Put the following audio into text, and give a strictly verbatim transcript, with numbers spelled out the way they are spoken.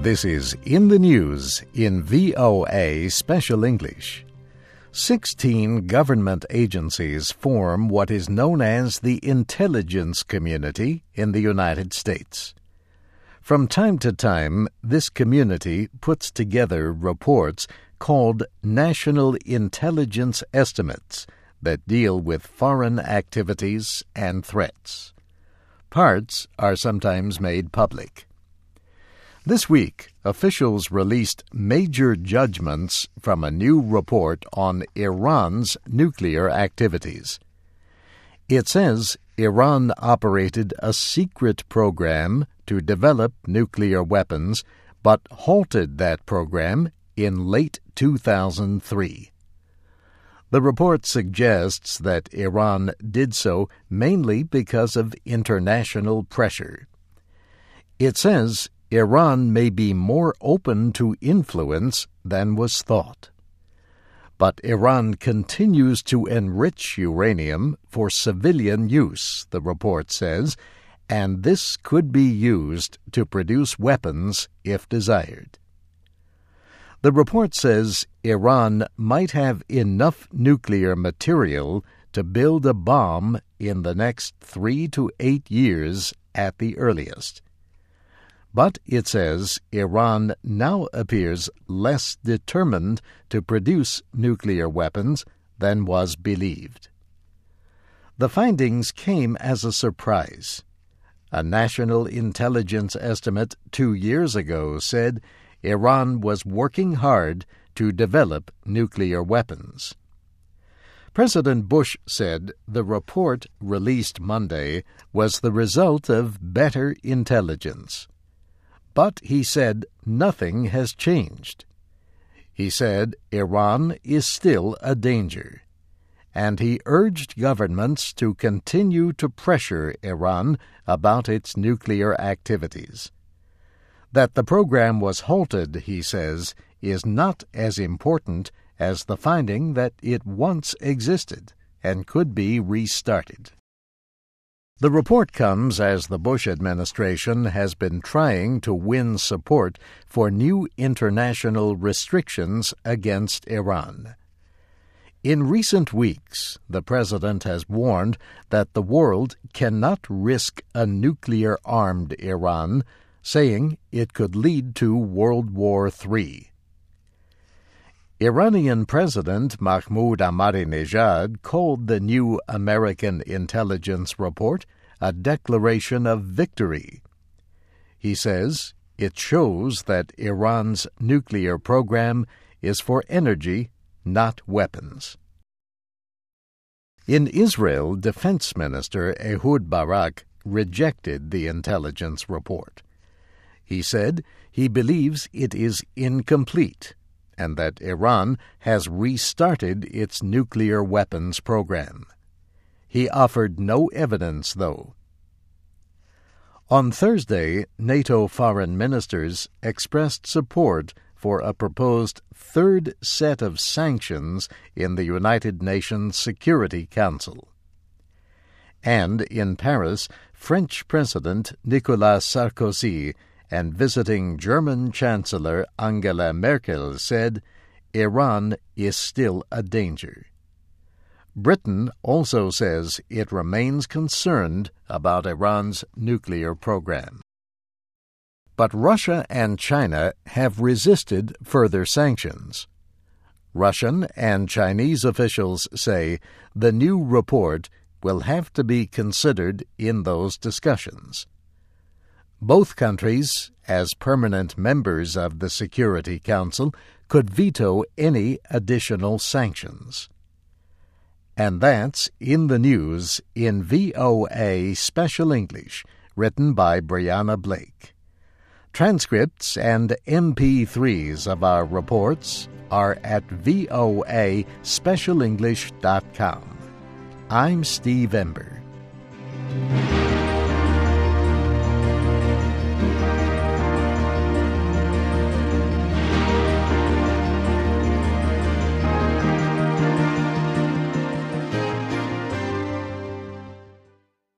This is In the News in V O A Special English. Sixteen government agencies form what is known as the intelligence community in the United States. From time to time, this community puts together reports called National Intelligence Estimates that deal with foreign activities and threats. Parts are sometimes made public. This week, officials released major judgments from a new report on Iran's nuclear activities. It says Iran operated a secret program to develop nuclear weapons, but halted that program in late two thousand three. The report suggests that Iran did so mainly because of international pressure. It says Iran may be more open to influence than was thought. But Iran continues to enrich uranium for civilian use, the report says, and this could be used to produce weapons if desired. The report says Iran might have enough nuclear material to build a bomb in the next three to eight years at the earliest. But it says Iran now appears less determined to produce nuclear weapons than was believed. The findings came as a surprise. A national intelligence estimate two years ago said Iran was working hard to develop nuclear weapons. President Bush said the report released Monday was the result of better intelligence. But he said nothing has changed. He said Iran is still a danger, and he urged governments to continue to pressure Iran about its nuclear activities. That the program was halted, he says, is not as important as the finding that it once existed and could be restarted. The report comes as the Bush administration has been trying to win support for new international restrictions against Iran. In recent weeks, the president has warned that the world cannot risk a nuclear-armed Iran, saying it could lead to World War Three. Iranian President Mahmoud Ahmadinejad called the new American intelligence report a declaration of victory. He says it shows that Iran's nuclear program is for energy, not weapons. In Israel, Defense Minister Ehud Barak rejected the intelligence report. He said he believes it is incomplete and that Iran has restarted its nuclear weapons program. He offered no evidence, though. On Thursday, NATO foreign ministers expressed support for a proposed third set of sanctions in the United Nations Security Council. And in Paris, French President Nicolas Sarkozy and visiting German Chancellor Angela Merkel said Iran is still a danger. Britain also says it remains concerned about Iran's nuclear program. But Russia and China have resisted further sanctions. Russian and Chinese officials say the new report will have to be considered in those discussions. Both countries, as permanent members of the Security Council, could veto any additional sanctions. And that's In the News in V O A Special English, written by Brianna Blake. Transcripts and M P threes of our reports are at V O A special english dot com. I'm Steve Ember.